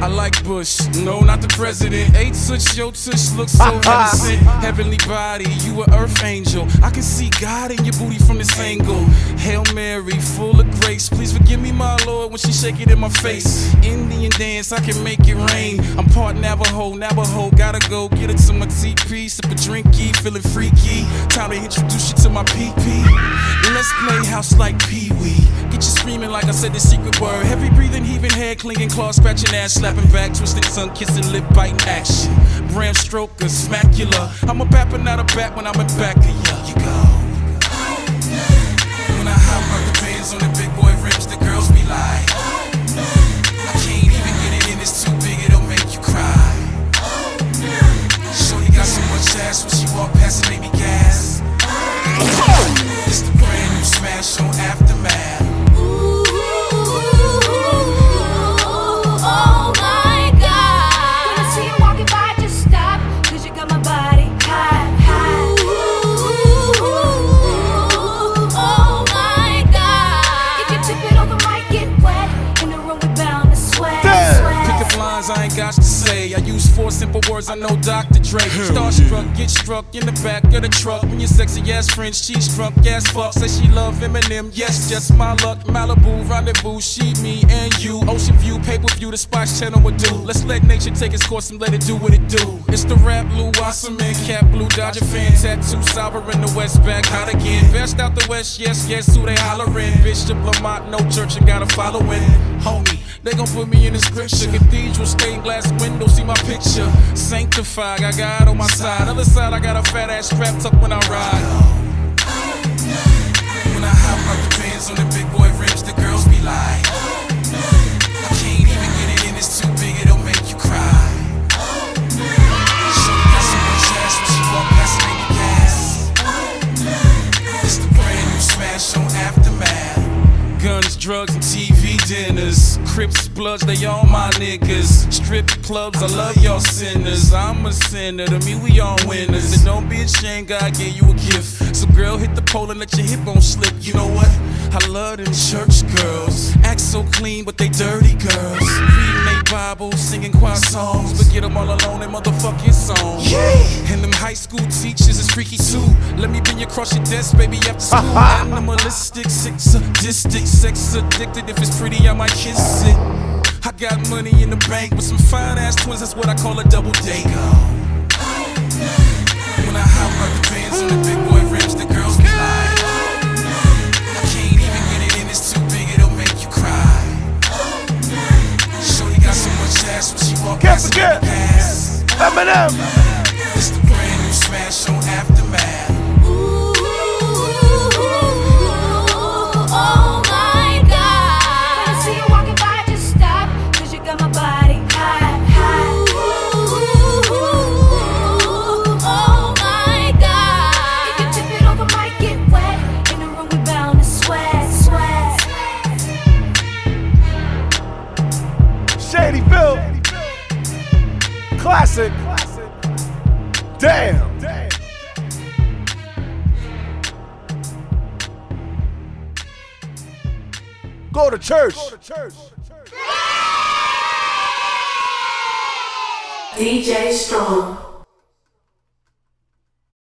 I like Bush, no, not the president. Hey, tush, yo, tush, looks so innocent. Heavenly body, you a earth angel. I can see God in your booty from this angle. Hail Mary, full of grace. Please forgive me, my Lord, when she shake it in my face. Indian dance, I can make it rain. I'm part Navajo, gotta go get it to my TP. Sip a drinky, feeling freaky. Time to introduce you to my PP. Let's play house like Pee-wee. Get you screaming like I said the secret word. Heavy breathing, heaving head, clinging, claw scratching ass, slapping back, twisting tongue, kissing, lip biting action. Bram Stoker, smackula. I'm a bapper, not a bat when I'm in back of ya. You go. When I hop out the bands on the big boy rims, the girls be like, I can't even get it in, it's too big, it'll make you cry. Shorty got so much ass when she walk past it, make me gas. It's the brand new smash on Aftermath. I ain't got to say. I use 4 simple words, I know Dr. Dre. Starstruck, get struck in the back of the truck. When your sexy ass friends, she's drunk ass fuck. Say she love Eminem, yes, just my luck. Malibu, rendezvous, she, me, and you. Ocean view, pay-per-view, the Spice Channel would do. Let's let nature take its course and let it do what it do. It's the rap, Blue Wasserman, Cat Blue, Dodger fan, tattoo, sour in the West, back hot again. Best out the West, yes, yes, who they hollerin'. Bishop Lamont, no church, and got a following. Homie, they gon' put me in the scripture. Cathedral, stained glass window, see my picture. Sanctified, I got God on my side. Other side, I got a fat ass strap tucked when I ride. When I hop out the bands on the big boy rims, the girls be like, I can't even get it in, it's too big, it'll make you cry. Shorty got so much ass when she walk past it, make me gas. It's the brand new smash on Aftermath. Guns, drugs, and TV dinners. Crips, Bloods, they all my niggas. Strip clubs, I love y'all sinners. I'm a sinner, to me we all winners. And don't be ashamed, God gave you a gift. So girl, hit the pole and let your hip on slip. You know what? I love them church girls. Act so clean, but they dirty girls. Reading they Bible, singing choir songs, but get them all alone in motherfucking songs. Yeah. And them high school teachers is freaky too. Let me bring you across your desk, baby, after school. Animalistic, sick, sadistic, sex addicted. If it's pretty, I might kiss it. I got money in the bank with some fine ass twins, that's what I call a double date. When I hop out the bands on the big boy rims, the girls be like, I can't even get it in, it's too big, it'll make you cry. Shorty got so much ass when she walk past it, make me gas. Eminem. It's the brand new smash on Aftermath. Shady Phil. Classic. Damn. Go to church. DJ Strong.